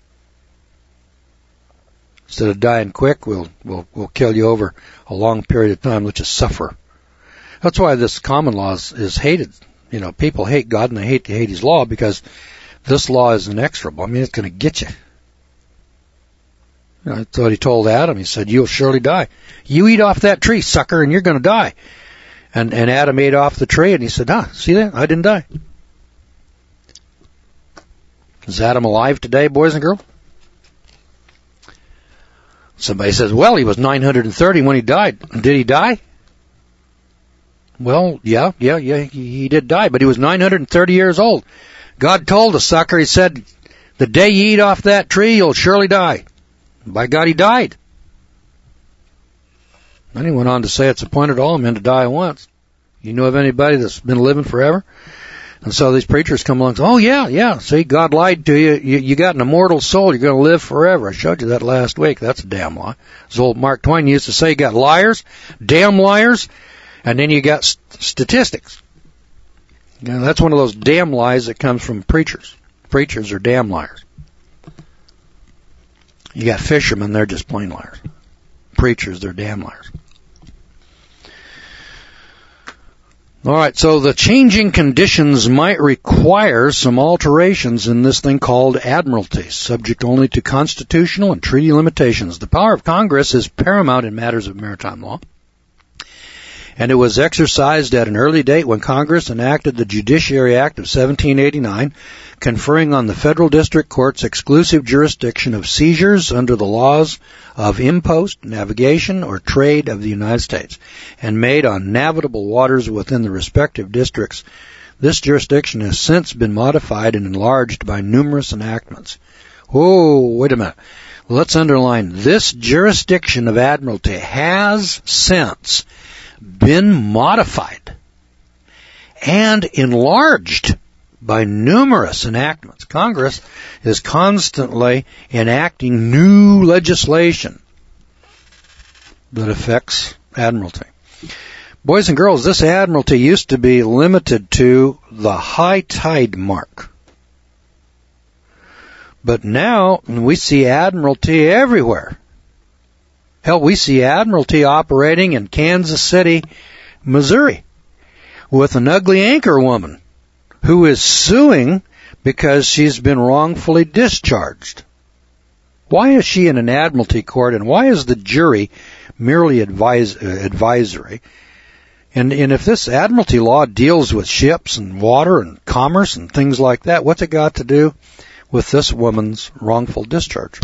Instead of dying quick, we'll, we'll, we'll kill you over a long period of time. Let's just suffer. That's why this common law is, is hated. You know, people hate God and they hate to hate His law because this law is inexorable. I mean, it's going to get you. You know, that's what He told Adam. He said, you'll surely die. You eat off that tree, sucker, and you're going to die. And, and Adam ate off the tree and he said, ah, see that? I didn't die. Is Adam alive today, boys and girls? Somebody says, well, he was nine hundred thirty when he died. Did he die? Well, yeah, yeah, yeah, he, he did die, but he was nine hundred thirty years old. God told the sucker, He said, the day you eat off that tree, you'll surely die. By God, he died. Then he went on to say, it's appointed all men to die once. You know of anybody that's been living forever? And so these preachers come along and say, oh, yeah, yeah, see, God lied to you. You, you got an immortal soul. You're going to live forever. I showed you that last week. That's a damn lie. As old Mark Twain used to say, you got liars, damn liars, and then you got st- statistics. You know, that's one of those damn lies that comes from preachers. Preachers are damn liars. You got fishermen, they're just plain liars. Preachers, they're damn liars. All right, so the changing conditions might require some alterations in this thing called admiralty, subject only to constitutional and treaty limitations. The power of Congress is paramount in matters of maritime law, and it was exercised at an early date when Congress enacted the Judiciary Act of seventeen eighty-nine, conferring on the federal district courts exclusive jurisdiction of seizures under the laws of impost, navigation, or trade of the United States, and made on navigable waters within the respective districts. This jurisdiction has since been modified and enlarged by numerous enactments. Oh, wait a minute. Let's underline, this jurisdiction of admiralty has since been modified and enlarged by numerous enactments. Congress is constantly enacting new legislation that affects admiralty. Boys and girls, this admiralty used to be limited to the high tide mark. But now we see admiralty everywhere. Hell, we see admiralty operating in Kansas City, Missouri, with an ugly anchor woman who is suing because she's been wrongfully discharged. Why is she in an admiralty court, and why is the jury merely advise, uh, advisory? And, and if this admiralty law deals with ships and water and commerce and things like that, what's it got to do with this woman's wrongful discharge?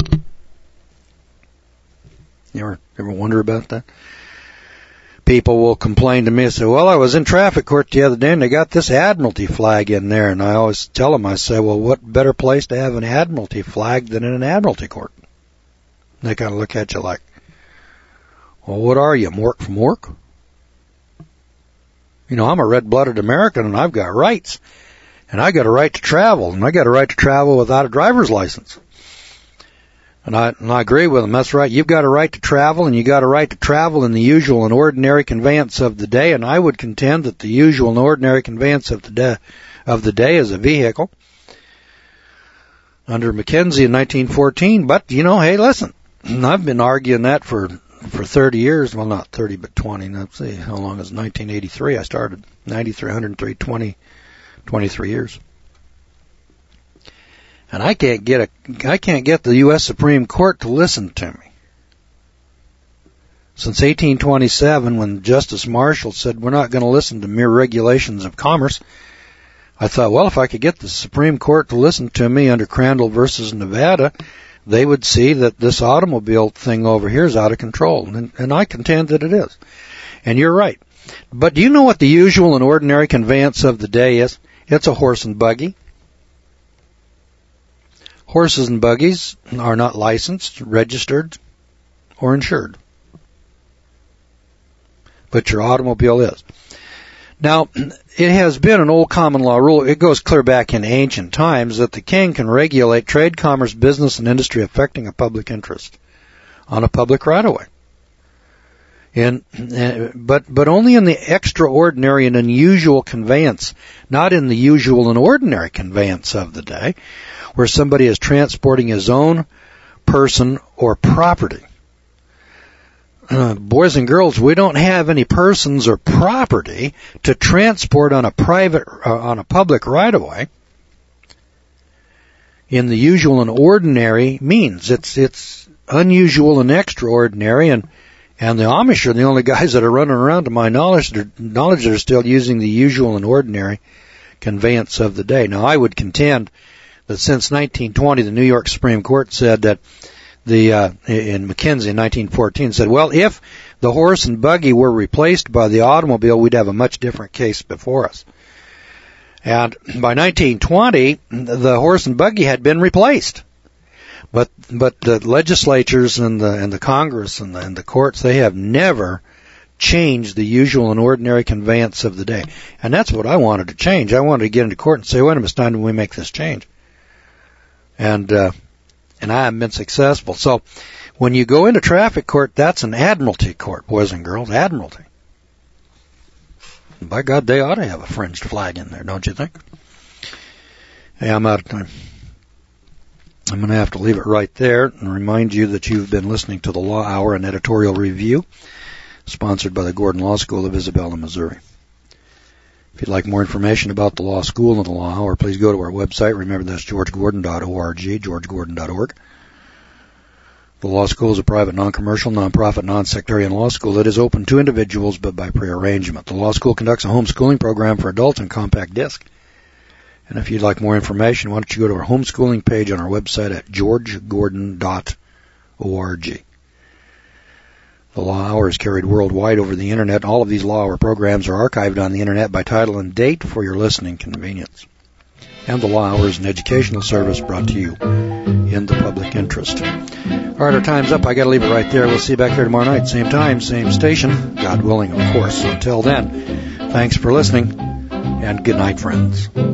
You ever, ever wonder about that? People will complain to me and say, well, I was in traffic court the other day and they got this admiralty flag in there. And I always tell them, I say, well, what better place to have an admiralty flag than in an admiralty court? And they kind of look at you like, well, what are you, Mork from work? You know, I'm a red-blooded American and I've got rights. And I got a right to travel, and I got a right to travel without a driver's license. And I, and I agree with them. That's right. You've got a right to travel, and you got a right to travel in the usual and ordinary conveyance of the day. And I would contend that the usual and ordinary conveyance of the day, of the day is a vehicle under McKenzie in nineteen fourteen. But you know, hey, listen, I've been arguing that for for thirty years. Well, not thirty, but twenty. Let's see, how long is nineteen eighty-three? I started ninety-three, one hundred three, twenty, twenty-three years. And I can't get a, I can't get the U S Supreme Court to listen to me. Since eighteen twenty-seven, when Justice Marshall said we're not going to listen to mere regulations of commerce, I thought, well, if I could get the Supreme Court to listen to me under Crandall versus Nevada, they would see that this automobile thing over here is out of control. And, and I contend that it is. And you're right. But do you know what the usual and ordinary conveyance of the day is? It's a horse and buggy. Horses and buggies are not licensed, registered, or insured. But your automobile is. Now, it has been an old common law rule, it goes clear back in ancient times, that the king can regulate trade, commerce, business, and industry affecting a public interest on a public right-of-way. In, but, but only in the extraordinary and unusual conveyance, not in the usual and ordinary conveyance of the day, where somebody is transporting his own person or property. Uh, boys and girls, we don't have any persons or property to transport on a private, uh, on a public right-of-way in the usual and ordinary means. It's, it's unusual and extraordinary, and, and the Amish are the only guys that are running around, to my knowledge, that are, knowledge that are still using the usual and ordinary conveyance of the day. Now, I would contend that since nineteen twenty, the New York Supreme Court said that the, uh, in McKenzie in nineteen fourteen said, well, if the horse and buggy were replaced by the automobile, we'd have a much different case before us. And by nineteen twenty, the horse and buggy had been replaced. But, but the legislatures and the, and the Congress and the, and the courts, they have never changed the usual and ordinary conveyance of the day. And that's what I wanted to change. I wanted to get into court and say, wait a minute, it's time we make this change. And, uh, and I haven't been successful. So when you go into traffic court, that's an admiralty court, boys and girls, admiralty. And by God, they ought to have a fringed flag in there, don't you think? Hey, I'm out of time. I'm going to have to leave it right there and remind you that you've been listening to the Law Hour, an editorial review sponsored by the Gordon Law School of Isabella, Missouri. If you'd like more information about the law school and the law hour, please go to our website. Remember, that's george gordon dot org, george gordon dot org. The law school is a private, non-commercial, non-profit, non-sectarian law school that is open to individuals but by prearrangement. The law school conducts a homeschooling program for adults on compact disc. And if you'd like more information, why don't you go to our homeschooling page on our website at george gordon dot org. The Law Hour is carried worldwide over the Internet. All of these Law Hour programs are archived on the Internet by title and date for your listening convenience. And the Law Hour is an educational service brought to you in the public interest. All right, our time's up. I got to leave it right there. We'll see you back here tomorrow night, same time, same station, God willing, of course. Until then, thanks for listening, and good night, friends.